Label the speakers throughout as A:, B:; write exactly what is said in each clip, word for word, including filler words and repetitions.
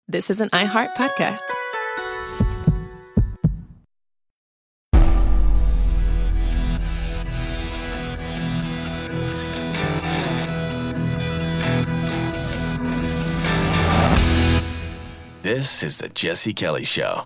A: This is an iHeart podcast.
B: This is the Jesse Kelly Show.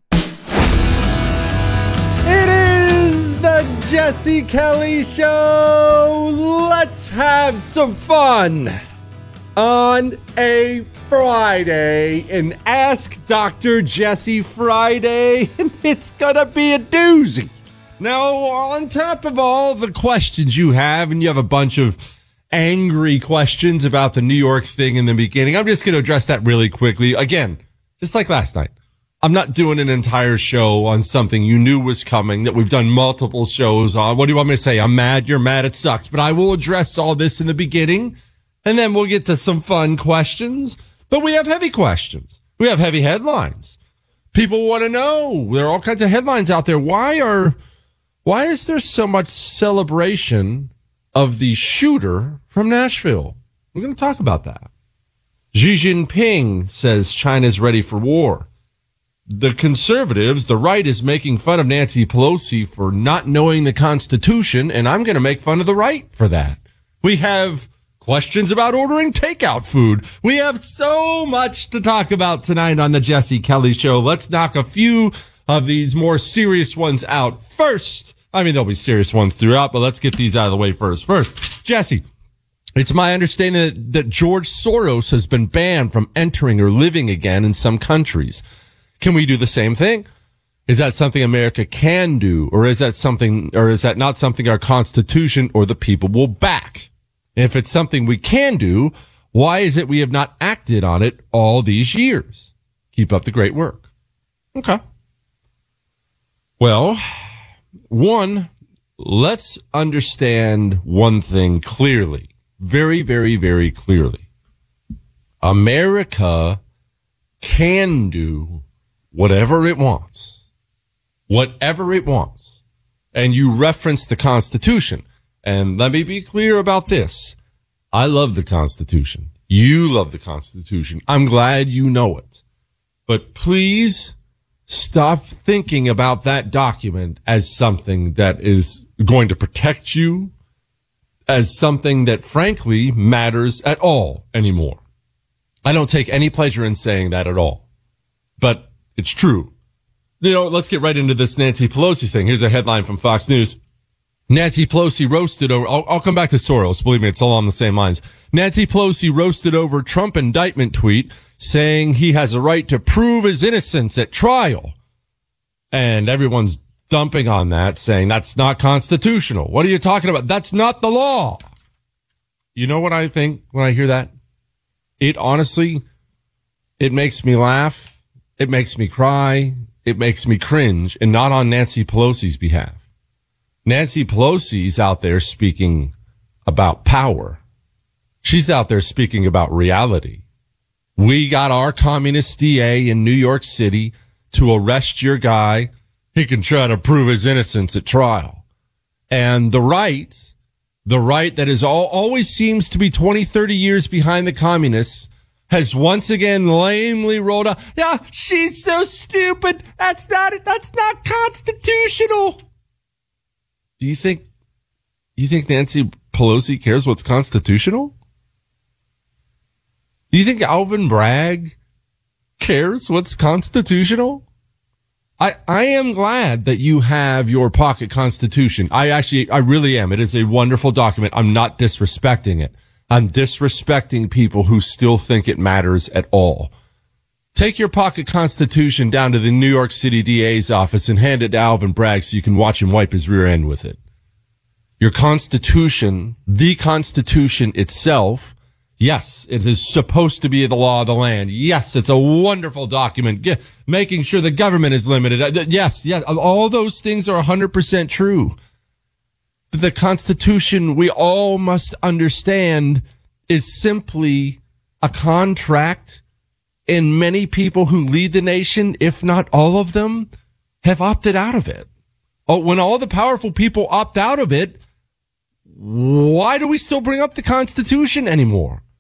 C: It is the Jesse Kelly Show. Let's have some fun on a Friday, and Ask Doctor Jesse Friday, and it's gonna be a doozy. Now, on top of all the questions you have, and you have a bunch of angry questions about the New York thing in the beginning, I'm just gonna address that really quickly. Again, just like last night, I'm not doing an entire show on something you knew was coming, that we've done multiple shows on. What do you want me to say? I'm mad, you're mad, it sucks. But I will address all this in the beginning, and then we'll get to some fun questions. But we have heavy questions. We have heavy headlines. People want to know. There are all kinds of headlines out there. Why are, why is there so much celebration of the shooter from Nashville? We're going to talk about that. Xi Jinping says China's ready for war. The conservatives, the right, is making fun of Nancy Pelosi for not knowing the Constitution, and I'm going to make fun of the right for that. We have questions about ordering takeout food. We have so much to talk about tonight on the Jesse Kelly Show. Let's knock a few of these more serious ones out first. I mean, there'll be serious ones throughout, but let's get these out of the way first. First, Jesse, it's my understanding that, that George Soros has been banned from entering or living again in some countries. Can we do the same thing? Is that something America can do, or is that something, or is that not something our Constitution or the people will back? If it's something we can do, why is it we have not acted on it all these years? Keep up the great work. Okay. Well, one, let's understand one thing clearly. Very, very, very clearly. America can do whatever it wants. Whatever it wants. And you reference the Constitution. And let me be clear about this. I love the Constitution. You love the Constitution. I'm glad you know it. But please stop thinking about that document as something that is going to protect you, as something that frankly matters at all anymore. I don't take any pleasure in saying that at all. But it's true. You know, let's get right into this Nancy Pelosi thing. Here's a headline from Fox News. Nancy Pelosi roasted over, I'll, I'll come back to Soros. Believe me, it's all on the same lines. Nancy Pelosi roasted over Trump indictment tweet saying he has a right to prove his innocence at trial. And everyone's dumping on that, saying that's not constitutional. What are you talking about? That's not the law. You know what I think when I hear that? It honestly, it makes me laugh. It makes me cry. It makes me cringe, and not on Nancy Pelosi's behalf. Nancy Pelosi's out there speaking about power. She's out there speaking about reality. We got our communist D A in New York City to arrest your guy. He can try to prove his innocence at trial. And the right, the right that is all, always seems to be twenty, thirty years behind the communists, has once again lamely rolled up. Yeah, she's so stupid. That's not it. That's not constitutional. Do you think, you think Nancy Pelosi cares what's constitutional? Do you think Alvin Bragg cares what's constitutional? I, I am glad that you have your pocket constitution. I actually, I really am. It is a wonderful document. I'm not disrespecting it. I'm disrespecting people who still think it matters at all. Take your pocket constitution down to the New York City D A's office and hand it to Alvin Bragg so you can watch him wipe his rear end with it. Your constitution, the Constitution itself, yes, it is supposed to be the law of the land. Yes, it's a wonderful document, G- making sure the government is limited. Yes, yes, all those things are one hundred percent true. But the Constitution, we all must understand, is simply a contract. And many people who lead the nation, if not all of them, have opted out of it. Oh, when all the powerful people opt out of it, why do we still bring up the Constitution anymore?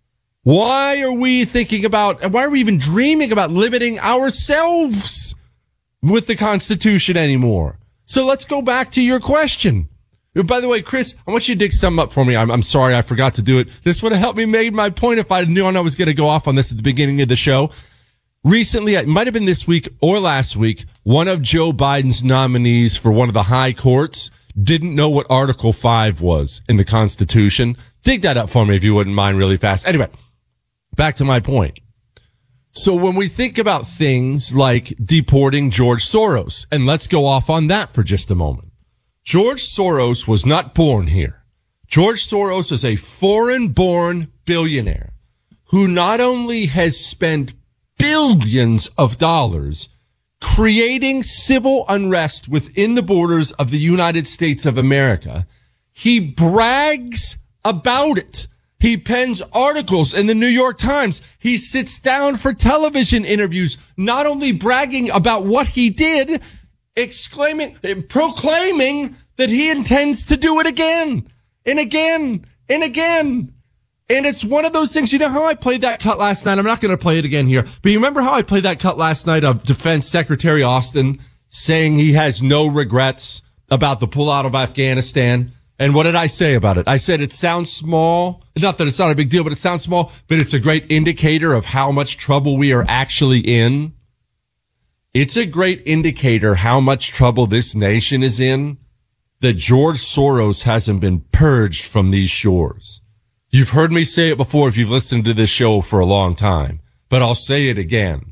C: Why are we thinking about, why are we even dreaming about limiting ourselves with the Constitution anymore? So let's go back to your question. By the way, Chris, I want you to dig some up for me. I'm, I'm sorry, I forgot to do it. This would have helped me make my point if I knew I was going to go off on this at the beginning of the show. Recently, it might have been this week or last week, one of Joe Biden's nominees for one of the high courts didn't know what Article five was in the Constitution. Dig that up for me if you wouldn't mind really fast. Anyway, back to my point. So when we think about things like deporting George Soros, and let's go off on that for just a moment. George Soros was not born here. George Soros is a foreign-born billionaire who not only has spent billions of dollars creating civil unrest within the borders of the United States of America, he brags about it. He pens articles in the New York Times. He sits down for television interviews, not only bragging about what he did, exclaiming, proclaiming that he intends to do it again and again and again. And it's one of those things, you know how I played that cut last night? I'm not going to play it again here, but you remember how I played that cut last night of Defense Secretary Austin saying he has no regrets about the pullout of Afghanistan? And what did I say about it? I said it sounds small. Not that it's not a big deal, but it sounds small, but it's a great indicator of how much trouble we are actually in. It's a great indicator how much trouble this nation is in that George Soros hasn't been purged from these shores. You've heard me say it before if you've listened to this show for a long time, but I'll say it again.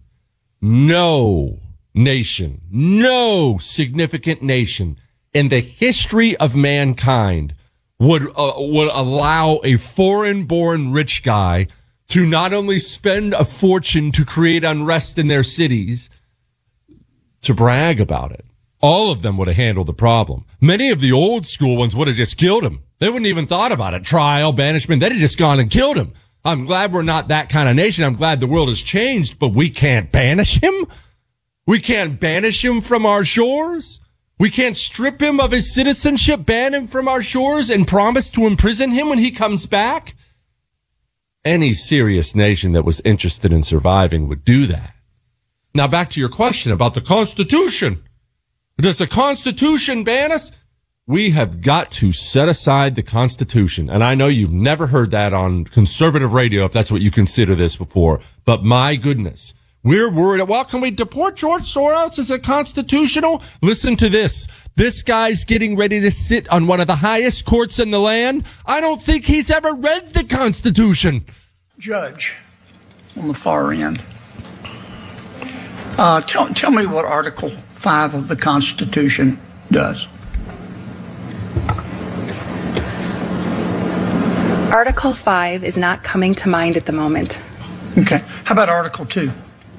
C: No nation, no significant nation in the history of mankind would uh, would allow a foreign-born rich guy to not only spend a fortune to create unrest in their cities, to brag about it. All of them would have handled the problem. Many of the old school ones would have just killed him. They wouldn't even thought about it. Trial, banishment. They'd have just gone and killed him. I'm glad we're not that kind of nation. I'm glad the world has changed, but we can't banish him. We can't banish him from our shores. We can't strip him of his citizenship, ban him from our shores, and promise to imprison him when he comes back. Any serious nation that was interested in surviving would do that. Now back to your question about the Constitution. Does the Constitution ban us? We have got to set aside the Constitution. And I know you've never heard that on conservative radio, if that's what you consider this before. But my goodness, we're worried. Well, can we deport George Soros? Is it constitutional? Listen to this. This guy's getting ready to sit on one of the highest courts in the land. I don't think he's ever read the Constitution.
A: Judge on the far end. Uh, tell, tell me what Article five of the Constitution does.
D: Article five is not coming to mind at the moment.
A: Okay. How about Article two?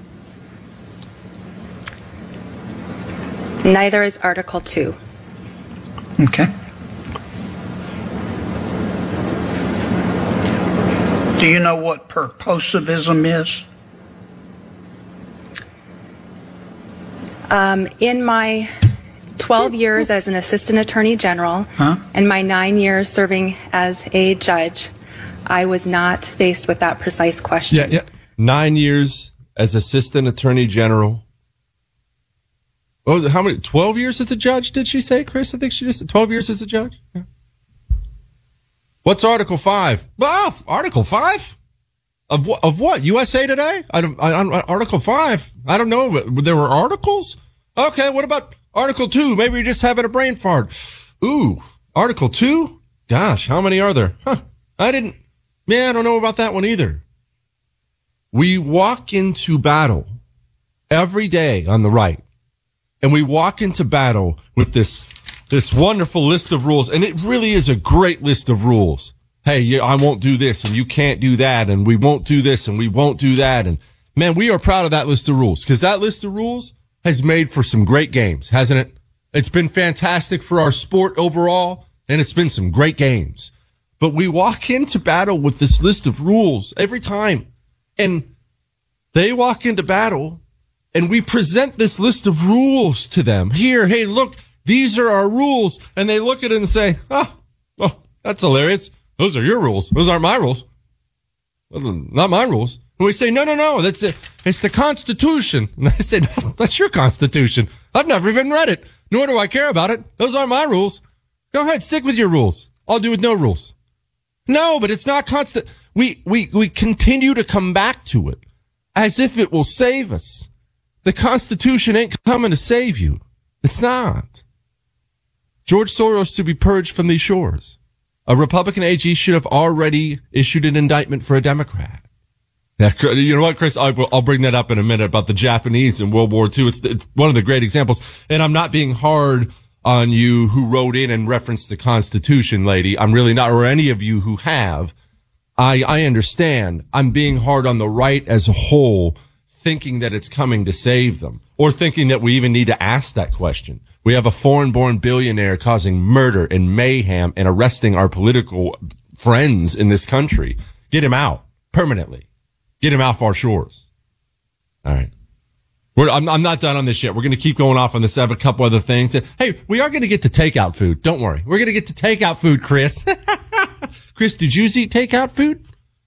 D: Neither is Article two.
A: Okay. Do you know what purposivism is?
D: Um, in my twelve years as an assistant attorney general
A: huh?
D: and my nine years serving as a judge, I was not faced with that precise question.
C: Yeah, yeah. Nine years as assistant attorney general. Oh, how many? Twelve years as a judge? Did she say, Chris? I think she just said twelve years as a judge. Yeah. What's Article Five? Well, Article Five of what? Of what? U S A Today? I don't. I, I, Article Five. I don't know. There were articles. Okay. What about Article Two? Maybe you're just having a brain fart. Ooh, Article Two. Gosh, how many are there? Huh? I didn't. Yeah, I don't know about that one either. We walk into battle every day on the right, and we walk into battle with this. This wonderful list of rules, and it really is a great list of rules. Hey, I won't do this, and you can't do that, and we won't do this, and we won't do that. And man, we are proud of that list of rules, because that list of rules has made for some great games, hasn't it? It's been fantastic for our sport overall, and it's been some great games. But we walk into battle with this list of rules every time, and they walk into battle, and we present this list of rules to them. Here, hey, look. These are our rules. And they look at it and say, oh, well, that's hilarious. Those are your rules. Those aren't my rules. Well, not my rules. And we say, no, no, no, that's it. It's the Constitution. And I say, no, that's your Constitution. I've never even read it, nor do I care about it. Those aren't my rules. Go ahead, stick with your rules. I'll do with no rules. No, but it's not constant. We, we, we continue to come back to it as if it will save us. The Constitution ain't coming to save you. It's not. George Soros to be purged from these shores. A Republican A G should have already issued an indictment for a Democrat. Yeah, you know what, Chris? I'll, I'll bring that up in a minute about the Japanese in World War Two. It's, it's one of the great examples. And I'm not being hard on you who wrote in and referenced the Constitution, lady. I'm really not, or any of you who have. I, I understand. I'm being hard on the right as a whole, thinking that it's coming to save them, or thinking that we even need to ask that question. We have a foreign-born billionaire causing murder and mayhem and arresting our political friends in this country. Get him out permanently. Get him off our shores. All right. We're, I'm, I'm not done on this yet. We're going to keep going off on this. I have a couple other things. Hey, we are going to get to takeout food. Don't worry. We're going to get to takeout food, Chris. Chris, did you eat takeout food?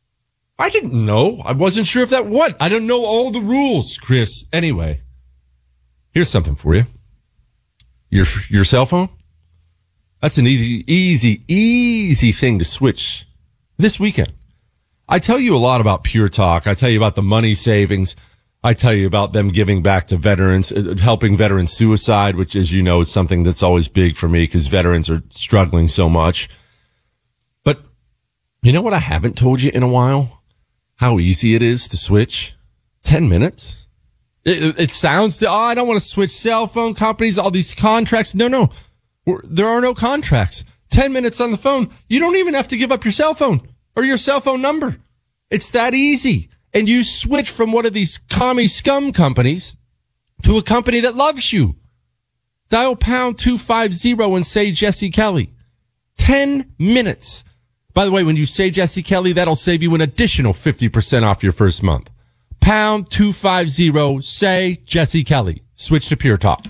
C: I didn't know. I wasn't sure if that what. I don't know all the rules, Chris. Anyway, here's something for you. Your, your cell phone? That's an easy, easy, easy thing to switch this weekend. I tell you a lot about Pure Talk. I tell you about the money savings. I tell you about them giving back to veterans, uh, helping veteran suicide, which, as you know, is something that's always big for me because veterans are struggling so much. But you know what I haven't told you in a while? How easy it is to switch. Ten minutes. It, it sounds, oh, I don't want to switch cell phone companies, all these contracts. No, no, We're, there are no contracts. Ten minutes on the phone. You don't even have to give up your cell phone or your cell phone number. It's that easy. And you switch from one of these commie scum companies to a company that loves you. Dial pound two fifty and say Jesse Kelly. Ten minutes. By the way, when you say Jesse Kelly, that'll save you an additional fifty percent off your first month. Pound two fifty, say Jesse Kelly. Switch to Pure Talk.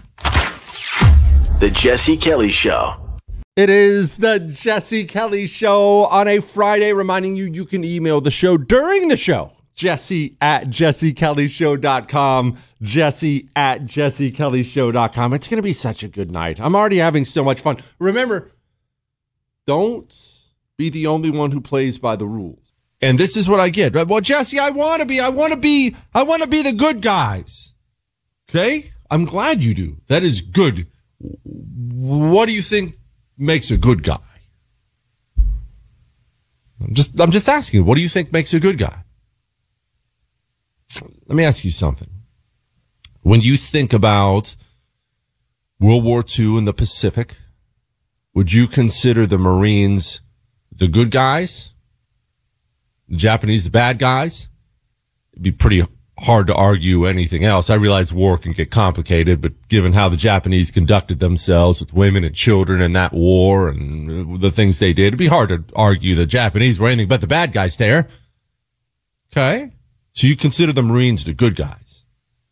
B: The Jesse Kelly Show.
C: It is the Jesse Kelly Show on a Friday, reminding you you can email the show during the show. Jesse at jesse kelly show dot com. Jesse at jesse kelly show dot com. It's going to be such a good night. I'm already having so much fun. Remember, don't be the only one who plays by the rules. And this is what I get. Well, Jesse, I want to be, I want to be, I want to be the good guys. Okay? I'm glad you do. That is good. What do you think makes a good guy? I'm just, I'm just asking, what do you think makes a good guy? Let me ask you something. When you think about World War Two in the Pacific, would you consider the Marines the good guys? The Japanese the bad guys? It'd be pretty hard to argue anything else. I realize war can get complicated, but given how the Japanese conducted themselves with women and children in that war and the things they did, it'd be hard to argue the Japanese were anything but the bad guys there. Okay? So you consider the Marines the good guys.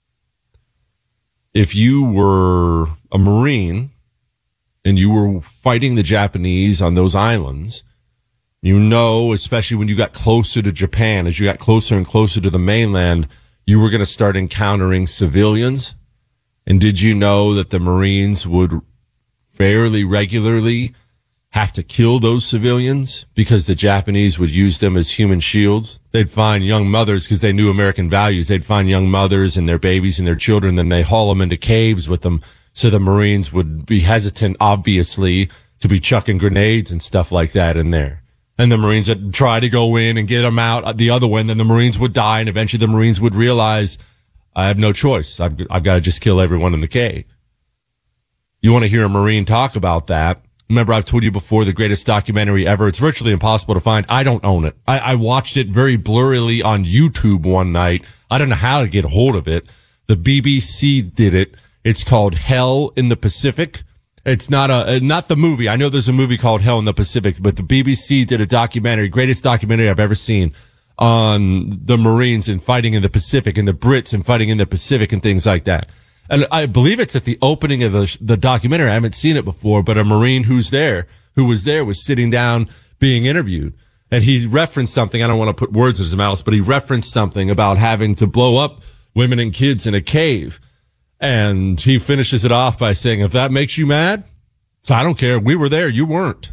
C: If you were a Marine and you were fighting the Japanese on those islands, you know, especially when you got closer to Japan, as you got closer and closer to the mainland, you were going to start encountering civilians. And did you know that the Marines would fairly regularly have to kill those civilians because the Japanese would use them as human shields? They'd find young mothers, because they knew American values, they'd find young mothers and their babies and their children, then they haul them into caves with them. So the Marines would be hesitant, obviously, to be chucking grenades and stuff like that in there. And the Marines would try to go in and get them out the other one, then the Marines would die, and eventually the Marines would realize, I have no choice. I've, I've got to just kill everyone in the cave. You want to hear a Marine talk about that? Remember, I've told you before, the greatest documentary ever. It's virtually impossible to find. I don't own it. I, I watched it very blurrily on YouTube one night. I don't know how to get a hold of it. The B B C did it. It's called Hell in the Pacific. It's not a, not the movie. I know there's a movie called Hell in the Pacific, but the B B C did a documentary, greatest documentary I've ever seen, on the Marines and fighting in the Pacific, and the Brits and fighting in the Pacific and things like that. And I believe it's at the opening of the, the documentary. I haven't seen it before, but a Marine who's there, who was there, was sitting down being interviewed. And he referenced something. I don't want to put words in his mouth, but he referenced something about having to blow up women and kids in a cave. And he finishes it off by saying, if that makes you mad, so I don't care. We were there. You weren't.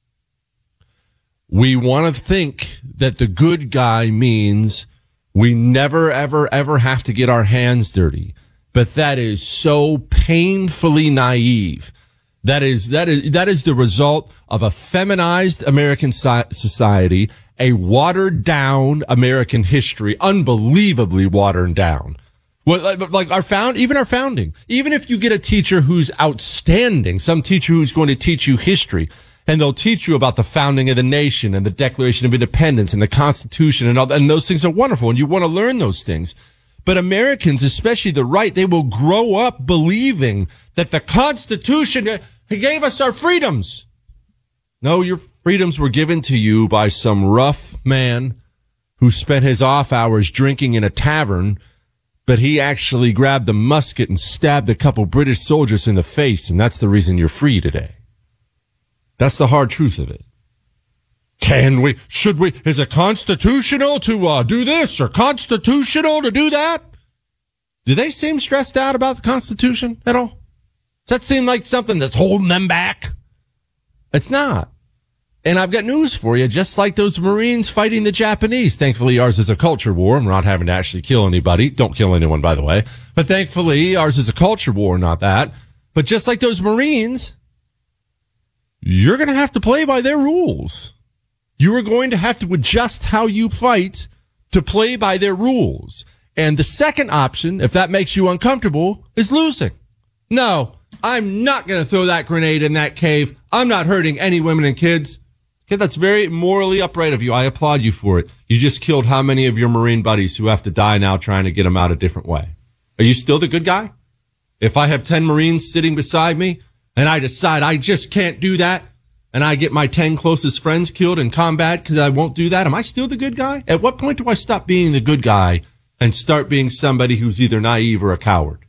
C: We want to think that the good guy means we never, ever, ever have to get our hands dirty. But that is so painfully naive. That is, that is, that is the result of a feminized American society, a watered down American history, unbelievably watered down. Well, like our found, even our founding, even if you get a teacher who's outstanding, some teacher who's going to teach you history, and they'll teach you about the founding of the nation and the Declaration of Independence and the Constitution and all that, and those things are wonderful, and you want to learn those things. But Americans, especially the right, they will grow up believing that the Constitution gave us our freedoms. No, your freedoms were given to you by some rough man who spent his off hours drinking in a tavern, but he actually grabbed the musket and stabbed a couple British soldiers in the face, and that's the reason you're free today. That's the hard truth of it. Can we, should we, is it constitutional to uh, do this or constitutional to do that? Do they seem stressed out about the Constitution at all? Does that seem like something that's holding them back? It's not. And I've got news for you, just like those Marines fighting the Japanese. Thankfully, ours is a culture war. We're not having to actually kill anybody. Don't kill anyone, by the way. But thankfully, ours is a culture war, not that. But just like those Marines, you're going to have to play by their rules. You are going to have to adjust how you fight to play by their rules. And the second option, if that makes you uncomfortable, is losing. No, I'm not going to throw that grenade in that cave. I'm not hurting any women and kids. Okay, that's very morally upright of you. I applaud you for it. You just killed how many of your Marine buddies who have to die now trying to get them out a different way? Are you still the good guy? If I have ten Marines sitting beside me and I decide I just can't do that, and I get my ten closest friends killed in combat because I won't do that, am I still the good guy? At what point do I stop being the good guy and start being somebody who's either naive or a coward?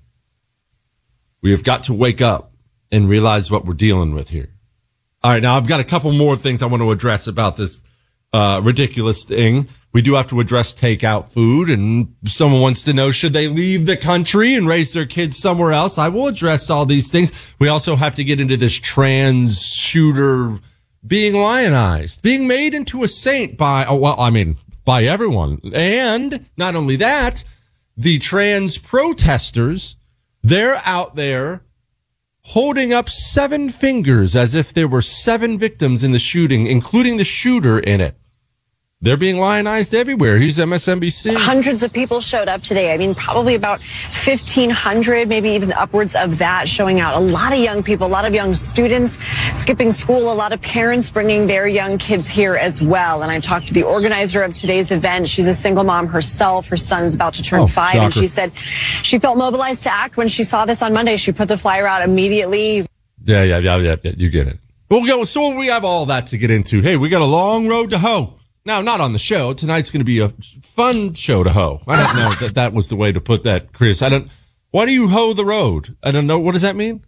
C: We have got to wake up and realize what we're dealing with here. All right, now I've got a couple more things I want to address about this uh ridiculous thing. We do have to address takeout food, and someone wants to know, should they leave the country and raise their kids somewhere else? I will address all these things. We also have to get into this trans shooter being lionized, being made into a saint by, oh, well, I mean, by everyone. And not only that, the trans protesters, they're out there holding up seven fingers as if there were seven victims in the shooting, including the shooter in it. They're being lionized everywhere. Here's M S N B C.
E: Hundreds of people showed up today. I mean, probably about fifteen hundred, maybe even upwards of that, showing out. A lot of young people, a lot of young students skipping school, a lot of parents bringing their young kids here as well. And I talked to the organizer of today's event. She's a single mom herself. Her son's about to turn
C: oh,
E: five.
C: shocker.
E: And she said she felt mobilized to act when she saw this on Monday. She put the flyer out immediately.
C: Yeah, yeah, yeah, yeah, yeah. You get it. Well, go. So we have all that to get into. Hey, we got a long road to hoe. Now, not on the show. Tonight's going to be a fun show to hoe. I don't know that that was the way to put that, Chris. I don't, why do you hoe the road? I don't know. What does that mean?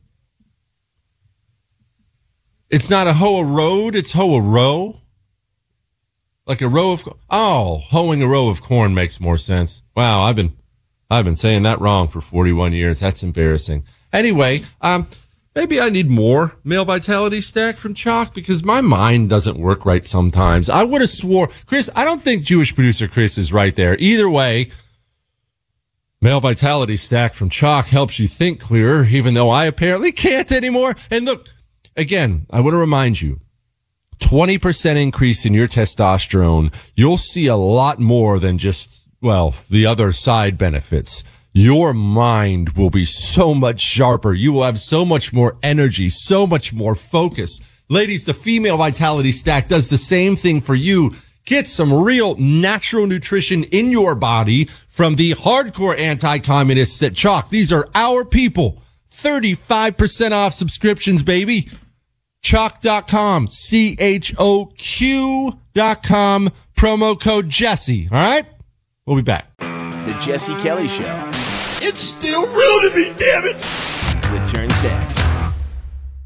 C: It's not a hoe a road. It's hoe a row. Like a row of, oh, hoeing a row of corn makes more sense. Wow. I've been, I've been saying that wrong for forty-one years. That's embarrassing. Anyway, um, maybe I need more male vitality stack from Chalk because my mind doesn't work right sometimes. I would have swore, Chris, I don't think Jewish producer Chris is right there. Either way, male vitality stack from Chalk helps you think clearer, even though I apparently can't anymore. And look, again, I want to remind you, twenty percent increase in your testosterone. You'll see a lot more than just, well, the other side benefits. Your mind will be so much sharper. You will have so much more energy, so much more focus. Ladies, the female vitality stack does the same thing for you. Get some real natural nutrition in your body from the hardcore anti-communists at Chalk. These are our people. thirty-five percent off subscriptions, baby. Chalk dot com, C H O Q dot com, promo code Jesse. All right? We'll be back.
B: The Jesse Kelly Show.
F: It's still real to me, damn it!
B: Returns next.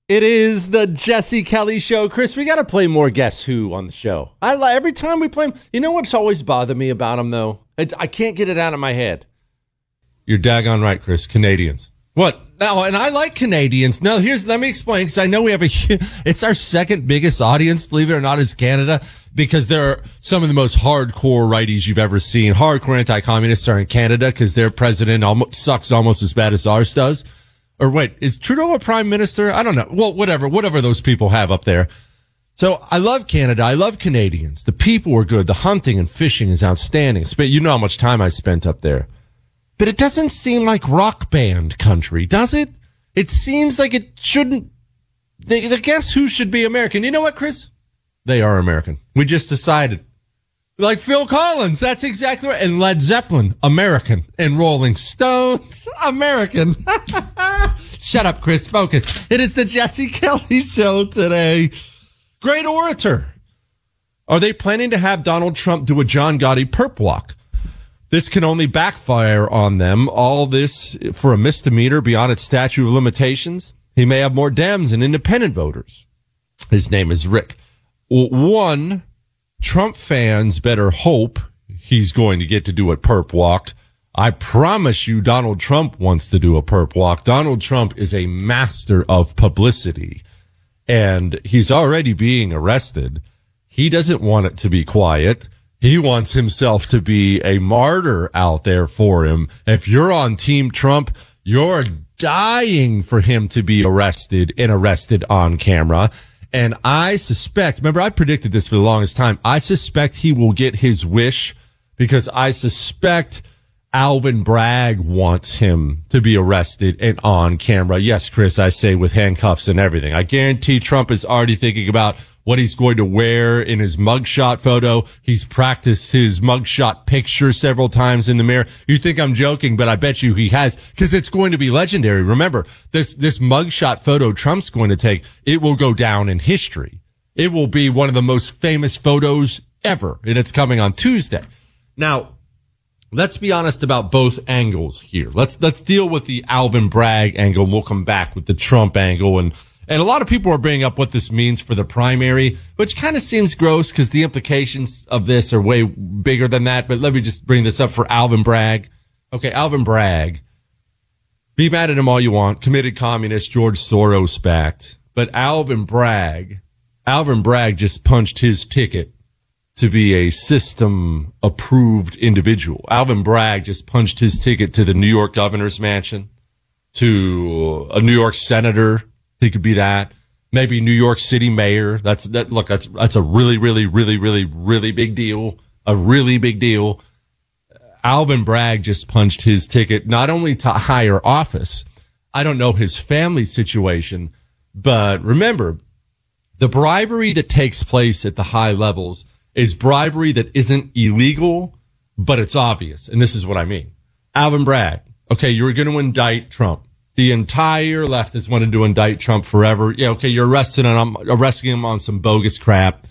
C: It is the Jesse Kelly Show. Chris, we got to play more Guess Who on the show. I li- Every time we play him, you know what's always bothered me about him, though? It, I can't get it out of my head. You're daggone right, Chris. Canadians. What? Now, and I like Canadians. No, here's, let me explain, because I know we have a, it's our second biggest audience, believe it or not, is Canada, because they're some of the most hardcore righties you've ever seen. Hardcore anti-communists are in Canada because their president almost sucks almost as bad as ours does. Or wait, is Trudeau a prime minister? I don't know. Well, whatever, whatever those people have up there. So I love Canada. I love Canadians. The people are good. The hunting and fishing is outstanding. You know how much time I spent up there. But it doesn't seem like rock band country, does it? It seems like it shouldn't. The, the Guess Who should be American. You know what, Chris? They are American. We just decided. Like Phil Collins, that's exactly right. And Led Zeppelin, American. And Rolling Stones, American. Shut up, Chris. Focus. It is the Jesse Kelly Show today. Great orator. Are they planning to have Donald Trump do a John Gotti perp walk? This can only backfire on them. All this for a misdemeanor beyond its statute of limitations. He may have more Dems and independent voters. His name is Rick. One, Trump fans better hope he's going to get to do a perp walk. I promise you Donald Trump wants to do a perp walk. Donald Trump is a master of publicity, and he's already being arrested. He doesn't want it to be quiet. He wants himself to be a martyr out there for him. If you're on Team Trump, you're dying for him to be arrested and arrested on camera. And I suspect, remember, I predicted this for the longest time. I suspect he will get his wish because I suspect Alvin Bragg wants him to be arrested and on camera. Yes, Chris, I say with handcuffs and everything. I guarantee Trump is already thinking about what he's going to wear in his mugshot photo. He's practiced his mugshot picture several times in the mirror. You think I'm joking, but I bet you he has, because it's going to be legendary. Remember, this, this mugshot photo Trump's going to take, it will go down in history. It will be one of the most famous photos ever, and it's coming on Tuesday. Now, let's be honest about both angles here. Let's, let's deal with the Alvin Bragg angle, and we'll come back with the Trump angle. And And a lot of people are bringing up what this means for the primary, which kind of seems gross because the implications of this are way bigger than that. But let me just bring this up for Alvin Bragg. Okay, Alvin Bragg. Be mad at him all you want. Committed communist, George Soros backed. But Alvin Bragg, Alvin Bragg just punched his ticket to be a system approved individual. Alvin Bragg just punched his ticket to the New York governor's mansion, to a New York senator. He could be that. Maybe New York City mayor. That's that. Look, that's that's a really, really, really, really, really big deal. A really big deal. Alvin Bragg just punched his ticket not only to higher office. I don't know his family situation, but remember, the bribery that takes place at the high levels is bribery that isn't illegal, but it's obvious. And this is what I mean. Alvin Bragg. Okay, you were going to indict Trump. The entire left has wanted to indict Trump forever. Yeah, okay, you're arresting him, arresting him on some bogus crap.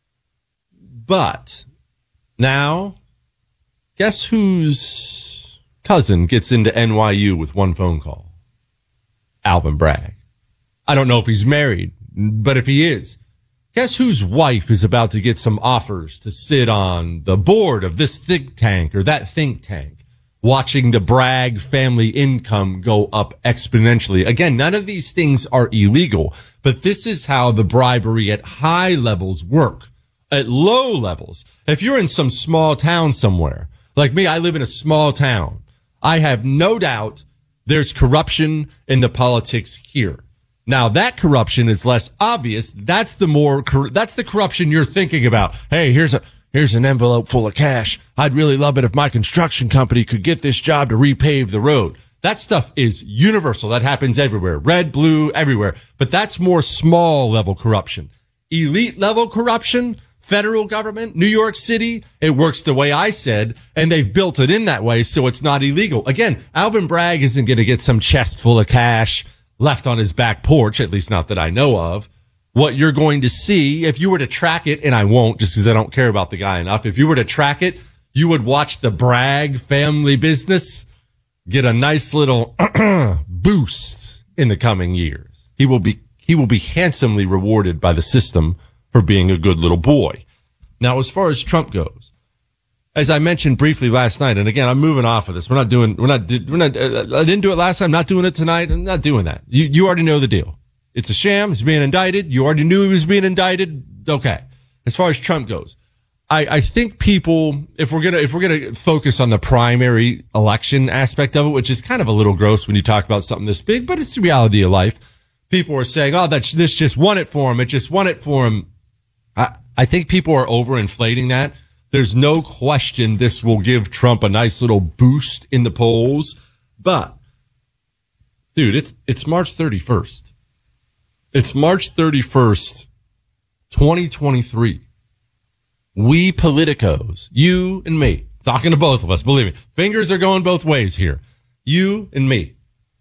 C: But now, guess whose cousin gets into N Y U with one phone call? Alvin Bragg. I don't know if he's married, but if he is, guess whose wife is about to get some offers to sit on the board of this think tank or that think tank? Watching the Bragg family income go up exponentially. Again, none of these things are illegal, but this is how the bribery at high levels work. At low levels, if you're in some small town somewhere, like me, I live in a small town. I have no doubt there's corruption in the politics here. Now, that corruption is less obvious. That's the more, that's the corruption you're thinking about. Hey, here's a, Here's an envelope full of cash. I'd really love it if my construction company could get this job to repave the road. That stuff is universal. That happens everywhere. Red, blue, everywhere. But that's more small level corruption. Elite level corruption, federal government, New York City, it works the way I said, and they've built it in that way so it's not illegal. Again, Alvin Bragg isn't going to get some chest full of cash left on his back porch, at least not that I know of. What you're going to see, if you were to track it, and I won't just because I don't care about the guy enough, if you were to track it, you would watch the Bragg family business get a nice little boost in the coming years. He will be, he will be handsomely rewarded by the system for being a good little boy. Now, as far as Trump goes, as I mentioned briefly last night, and again, I'm moving off of this. We're not doing, we're not, we're not, uh, I didn't do it last time, not doing it tonight. I'm not doing that. You, you already know the deal. It's a sham. He's being indicted. You already knew he was being indicted. Okay. As far as Trump goes, I, I think people, if we're gonna, if we're gonna focus on the primary election aspect of it, which is kind of a little gross when you talk about something this big, but it's the reality of life. People are saying, oh, that's, this just won it for him. It just won it for him. I, I think people are overinflating that. There's no question this will give Trump a nice little boost in the polls. But, dude, it's it's March thirty-first. It's March thirty-first, twenty twenty-three. We politicos, you and me, talking to both of us, believe me, fingers are going both ways here. You and me.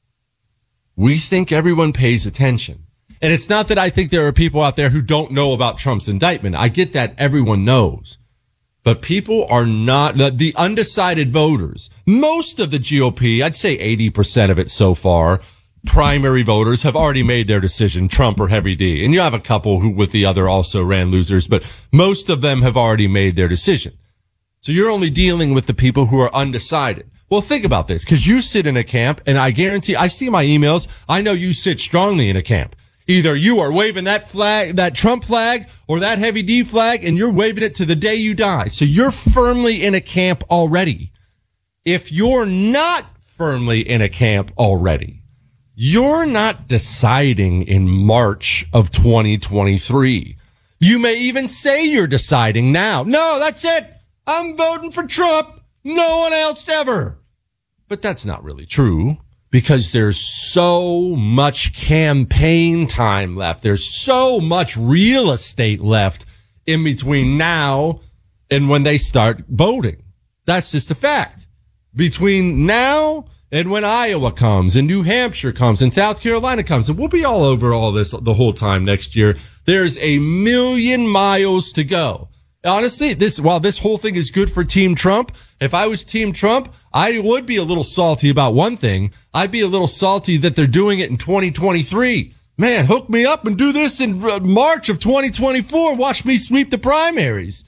C: We think everyone pays attention. And it's not that I think there are people out there who don't know about Trump's indictment. I get that everyone knows. But people are not, the, the undecided voters, most of the G O P, I'd say eighty percent of it so far, primary voters have already made their decision, Trump or Heavy D. And you have a couple who with the other also ran losers, but most of them have already made their decision. So you're only dealing with the people who are undecided. Well, think about this, because you sit in a camp, and I guarantee, I see my emails, I know you sit strongly in a camp. Either you are waving that flag, that Trump flag, or that Heavy D flag, and you're waving it to the day you die. So you're firmly in a camp already. If you're not firmly in a camp already, you're not deciding in March of twenty twenty-three. You may even say you're deciding now. No, that's it. I'm voting for Trump. No one else ever. But that's not really true. Because there's so much campaign time left. There's so much real estate left in between now and when they start voting. That's just a fact. Between now and when Iowa comes and New Hampshire comes and South Carolina comes, and we'll be all over all this the whole time next year. There's a million miles to go. Honestly, this, while this whole thing is good for Team Trump, if I was Team Trump, I would be a little salty about one thing. I'd be a little salty that they're doing it in twenty twenty-three. Man, hook me up and do this in March of twenty twenty-four. Watch me sweep the primaries.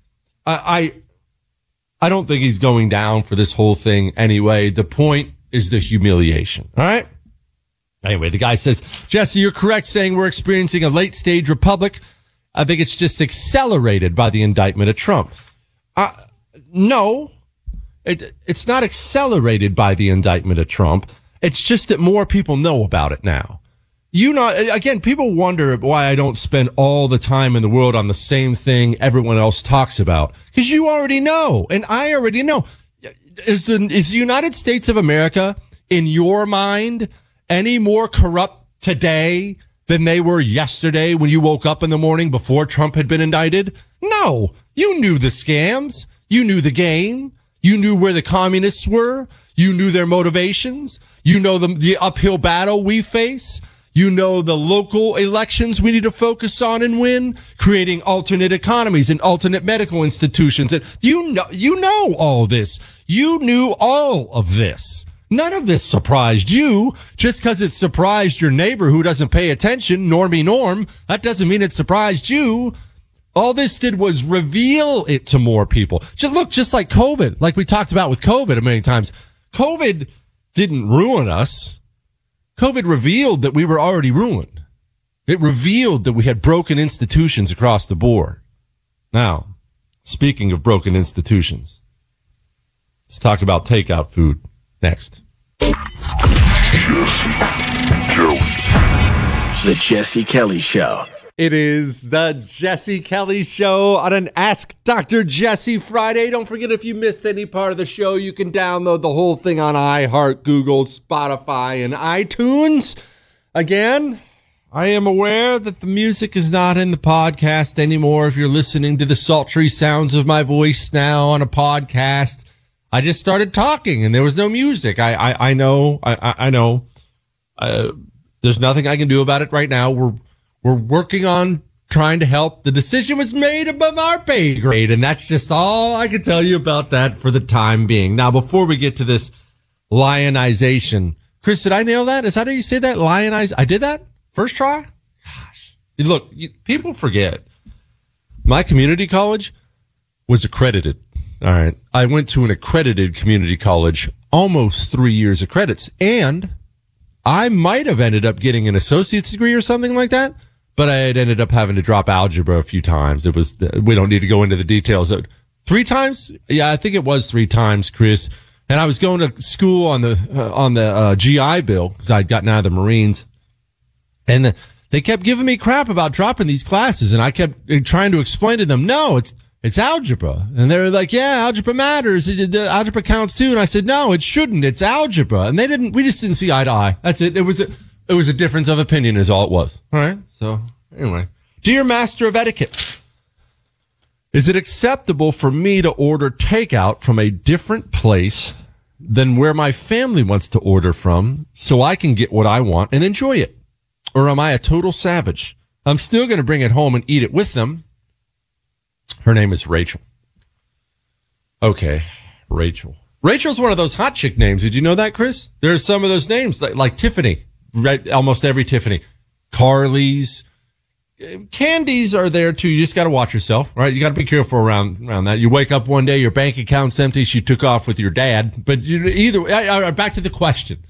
C: I, I, I don't think he's going down for this whole thing anyway. The point is the humiliation. All right. Anyway, the guy says, Jesse, you're correct saying we're experiencing a late stage republic. I think it's just accelerated by the indictment of Trump. Uh, no, it, it's not accelerated by the indictment of Trump. It's just that more people know about it now. You know, again, people wonder why I don't spend all the time in the world on the same thing everyone else talks about. Because you already know, and I already know. Is the, is the United States of America, in your mind, any more corrupt today than they were yesterday when you woke up in the morning before Trump had been indicted? No. You knew the scams. You knew the game. You knew where the communists were. You knew their motivations. You know the, the uphill battle we face. You know the local elections we need to focus on and win, creating alternate economies and alternate medical institutions. And you know, you know all this. You knew all of this. None of this surprised you. Just because it surprised your neighbor who doesn't pay attention, normie norm, that doesn't mean it surprised you. All this did was reveal it to more people. Just look, just like COVID, like we talked about with COVID many times. COVID didn't ruin us. COVID revealed that we were already ruined. It revealed that we had broken institutions across the board. Now, speaking of broken institutions, let's talk about takeout food next.
B: The Jesse Kelly Show.
C: It is the Jesse Kelly Show on an Ask Doctor Jesse Friday. Don't forget, if you missed any part of the show, you can download the whole thing on iHeart, Google, Spotify, and iTunes. Again, I am aware that the music is not in the podcast anymore. If you're listening to the sultry sounds of my voice now on a podcast, I just started talking and there was no music. I, I, I know, I, I know. Uh, there's nothing I can do about it right now. We're, we're working on trying to help. The decision was made above our pay grade, and that's just all I can tell you about that for the time being. Now, before we get to this lionization, Chris, did I nail that? Is that how you say that? Lionize? I did that? First try? Look, you, people forget. My community college was accredited. All right. I went to an accredited community college, almost three years of credits, and I might have ended up getting an associate's degree or something like that, but I had ended up having to drop algebra a few times. It was, we don't need to go into the details. Three times? Yeah, I think it was three times, Chris. And I was going to school on the, uh, on the, uh, G I Bill because I'd gotten out of the Marines. And the, they kept giving me crap about dropping these classes. And I kept trying to explain to them, no, it's, it's algebra. And they were like, yeah, algebra matters. It, the algebra counts too. And I said, no, it shouldn't. It's algebra. And they didn't, we just didn't see eye to eye. That's it. It was a, it was a difference of opinion is all it was. All right. So anyway, dear master of etiquette, is it acceptable for me to order takeout from a different place than where my family wants to order from so I can get what I want and enjoy it? Or am I a total savage? I'm still going to bring it home and eat it with them. Her name is Rachel. Okay, Rachel. Rachel's one of those hot chick names. Did you know that, Chris? There's some of those names like, like Tiffany, right? Almost every Tiffany. Carly's. Candies are there too. You just got to watch yourself, right? You got to be careful around, around that. You wake up one day, your bank account's empty. She took off with your dad, but you, either way, I, I, back to the question.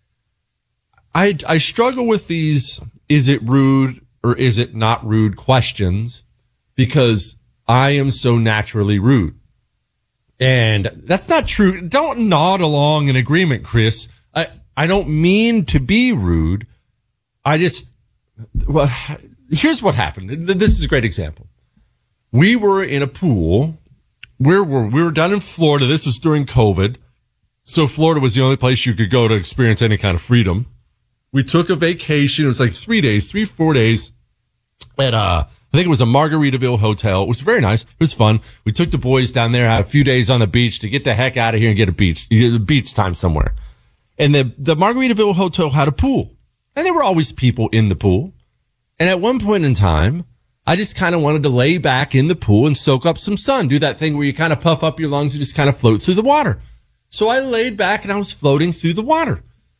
C: I, I struggle with these, is it rude or is it not rude questions, because I am so naturally rude. And that's not true. Don't nod along in agreement, Chris. I, I don't mean to be rude. I just, well, here's what happened. This is a great example. We were in a pool. Where were we? We were down in Florida. This was during COVID. So Florida was the only place you could go to experience any kind of freedom. We took a vacation. It was like three days, three, four days at, uh, I think it was a Margaritaville hotel. It was very nice. It was fun. We took the boys down there, had a few days on the beach to get the heck out of here and get a beach, a beach time somewhere. And the, the Margaritaville hotel had a pool, and there were always people in the pool. And at one point in time, I just kind of wanted to lay back in the pool and soak up some sun, do that thing where you kind of puff up your lungs and just kind of float through the water. So I laid back and I was floating through the water.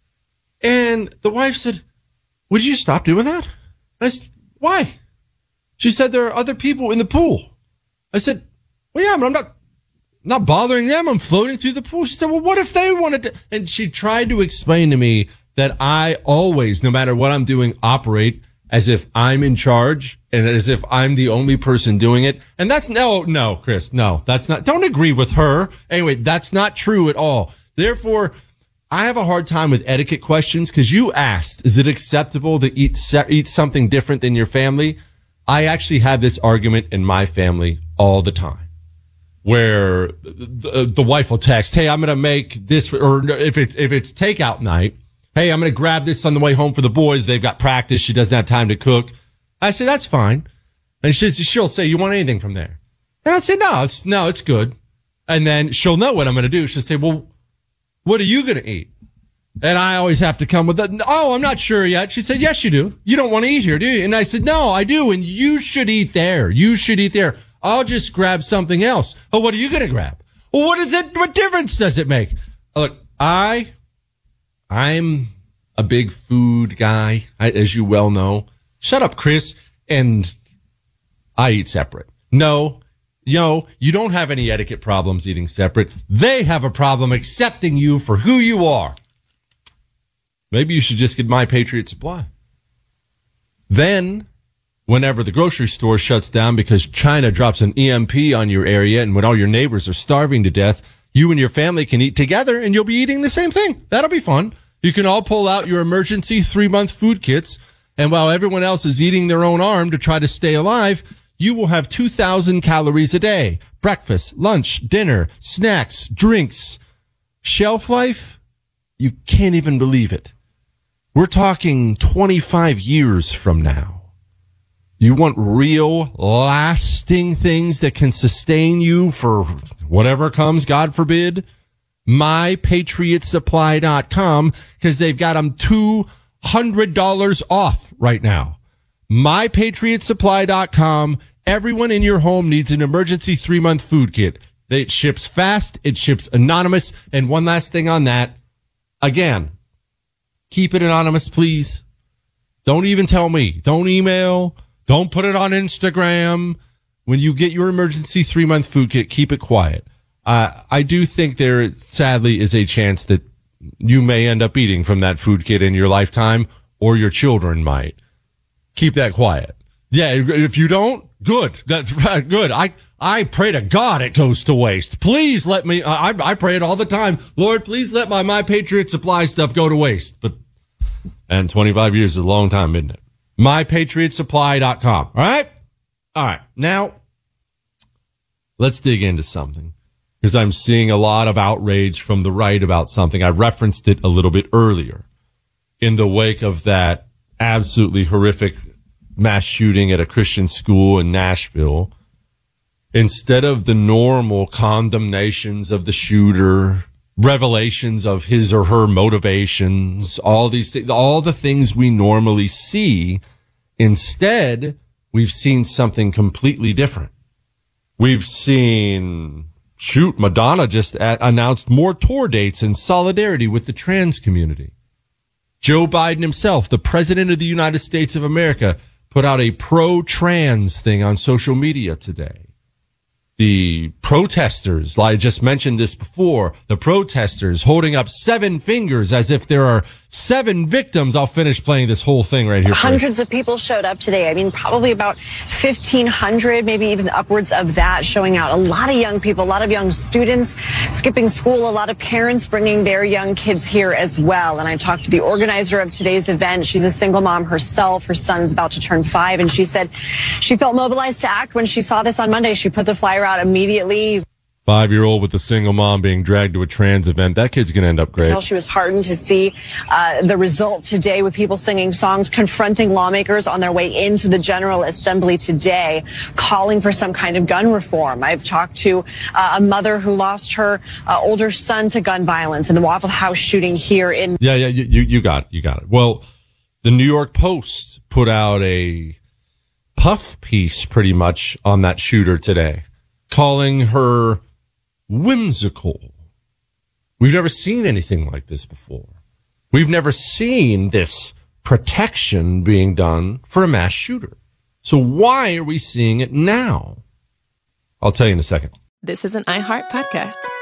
C: And the wife said, would you stop doing that? I said, why? She said, there are other people in the pool. I said, well, yeah, but I'm not, not bothering them. I'm floating through the pool. She said, well, what if they wanted to? And she tried to explain to me that I always, no matter what I'm doing, operate as if I'm in charge and as if I'm the only person doing it. And that's no, no, Chris, no, that's not, don't agree with her. Anyway, that's not true at all. Therefore, I have a hard time with etiquette questions because you asked, is it acceptable to eat, eat something different than your family? I actually have this argument in my family all the time where the, the wife will text, hey, I'm going to make this, or if it's, if it's takeout night, hey, I'm going to grab this on the way home for the boys. They've got practice. She doesn't have time to cook. I say, that's fine. And she, she'll say, you want anything from there? And I say, no, it's, no, it's good. And then she'll know what I'm going to do. She'll say, well, what are you going to eat? And I always have to come with that. Oh, I'm not sure yet. She said, yes, you do. You don't want to eat here, do you? And I said, no, I do. And you should eat there. You should eat there. I'll just grab something else. Oh, what are you going to grab? Well, what is it? What difference does it make? Look, I, I'm a big food guy, as you well know. Shut up, Chris. And I eat separate. No, yo, you don't have any etiquette problems eating separate. They have a problem accepting you for who you are. Maybe you should just get My Patriot Supply. Then, whenever the grocery store shuts down because China drops an E M P on your area and when all your neighbors are starving to death, you and your family can eat together and you'll be eating the same thing. That'll be fun. You can all pull out your emergency three-month food kits, and while everyone else is eating their own arm to try to stay alive, you will have two thousand calories a day. Breakfast, lunch, dinner, snacks, drinks. Shelf life? You can't even believe it. We're talking twenty-five years from now. You want real, lasting things that can sustain you for whatever comes, God forbid? my patriot supply dot com, because they've got them two hundred dollars off right now. my patriot supply dot com. Everyone in your home needs an emergency three-month food kit. It ships fast. It ships anonymous. And one last thing on that. Again, keep it anonymous, please. Don't even tell me. Don't email. Don't put it on Instagram. When you get your emergency three-month food kit, keep it quiet. Uh, I do think there, sadly, is a chance that you may end up eating from that food kit in your lifetime, or your children might. Keep that quiet. Yeah, if you don't, good. That's good. I, I pray to God it goes to waste. Please let me, I, I pray it all the time. Lord, please let my My Patriot Supply stuff go to waste. But, and twenty-five years is a long time, isn't it? my patriot supply dot com. All right? All right. Now, let's dig into something, because I'm seeing a lot of outrage from the right about something. I referenced it a little bit earlier in the wake of that absolutely horrific mass shooting at a Christian school in Nashville. Instead of the normal condemnations of the shooter, revelations of his or her motivations, all these things, all the things we normally see, instead, we've seen something completely different. We've seen, shoot, Madonna just at, announced more tour dates in solidarity with the trans community. Joe Biden himself, the president of the United States of America, put out a pro-trans thing on social media today. The protesters, like I just mentioned this before, the protesters holding up seven fingers as if there are seven victims. I'll finish playing this whole thing right here.
E: Hundreds of people showed up today. I mean, probably about fifteen hundred, maybe even upwards of that, showing out. A lot of young people, a lot of young students skipping school, a lot of parents bringing their young kids here as well. And I talked to the organizer of today's event. She's a single mom herself. Her son's about to turn five. And she said she felt mobilized to act when she saw this on Monday. She put the flyer out immediately.
C: Five-year-old with a single mom being dragged to a trans event. That kid's going to end up great.
E: Until she was heartened to see uh, the result today, with people singing songs, confronting lawmakers on their way into the General Assembly today, calling for some kind of gun reform. I've talked to uh, a mother who lost her uh, older son to gun violence in the Waffle House shooting here in...
C: Yeah, yeah, you, you got it. You got it. Well, the New York Post put out a puff piece pretty much on that shooter today, calling her whimsical. We've never seen anything like this before. We've never seen this protection being done for a mass shooter. So why are we seeing it now? I'll tell you in a second.
F: This is an iHeart podcast.